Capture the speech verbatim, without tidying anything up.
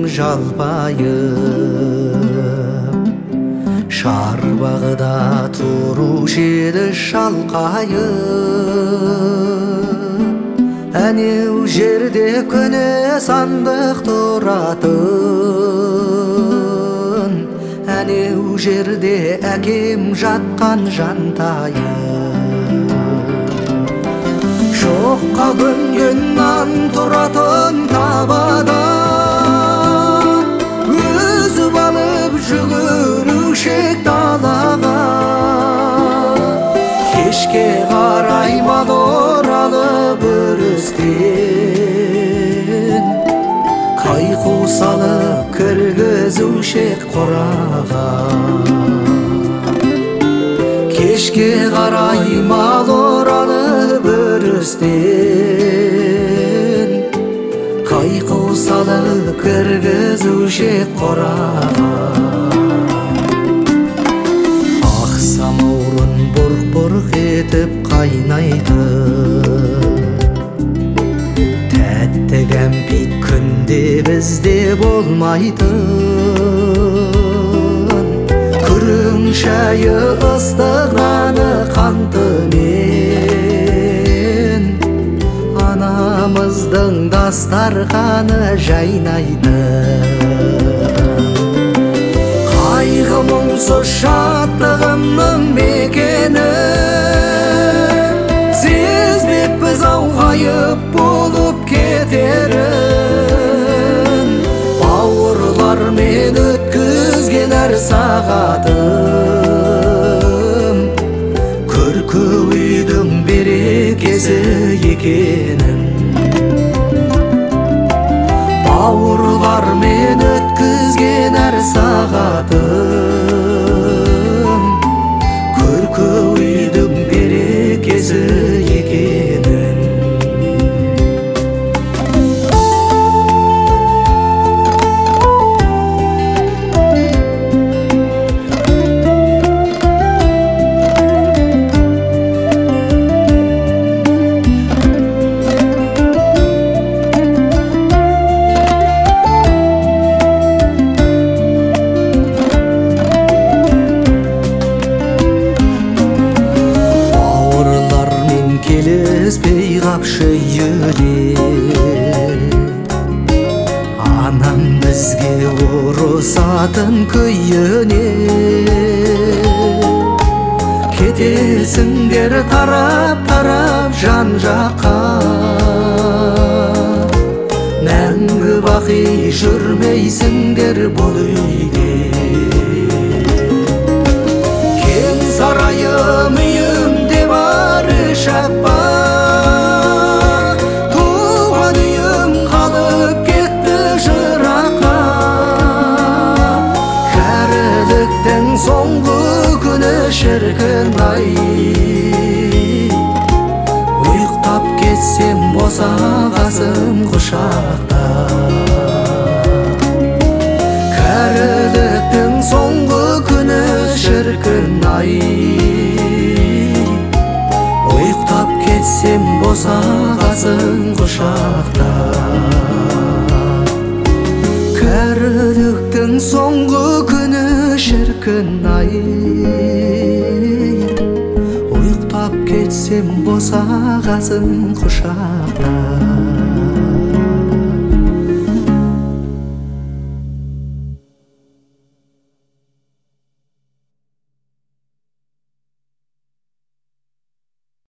жалпайып, шарбағыда тұрушы еді шалқайып. Әнеу жерде көне сандық тұратын, әнеу жерде әкем жатқан жантайып. Шоққа көнген нан тұратын табада, өзіп алып жүгірушек далаға. Кешке қарай мал оралып өрістен, қайқу салып кіргізушек қораға. Кешке қарай мал оралып өрістен, қайқу салып кіргізушек қораға. Ақ самаурын бұрқ-бұрқ етіп қайнайды, тәтті кәмпит күнде бізде болмайтын. Күрің шайы ыстығаны қантымен, анамыздың дастарханы жайнайды. Қайғы мұңсыз шаттығымның мекені, сезбеппіз ауғайып болып кетерін. Бауырлармен өткізген әр сағатым, көркі үйдің берекесі екенін. Бауырлармен өткізген әр сағатым, көркі үйдің берекесі екенін. Келіспей қапшы үйіне, анам бізге ұрысатын күйіне. Кетесіңдер тарап-тарап жан-жаққа, мәңгі бақи жүрмейсіңдер бұл үйде. Кең сарайым үйімде бар шаппақ, туған үйім қалып кетті жыраққа. Кәріліктің соңғы күні шіркін-ай, ұйықтап кетсем босағасың құшақта. Кәріліктің соңғы күні шіркін-ай, ұйықтап кетсем босағасың құшақта. Кәріліктің соңғы күні шіркін-ай, ұйықтап кетсем босағасың құшақта.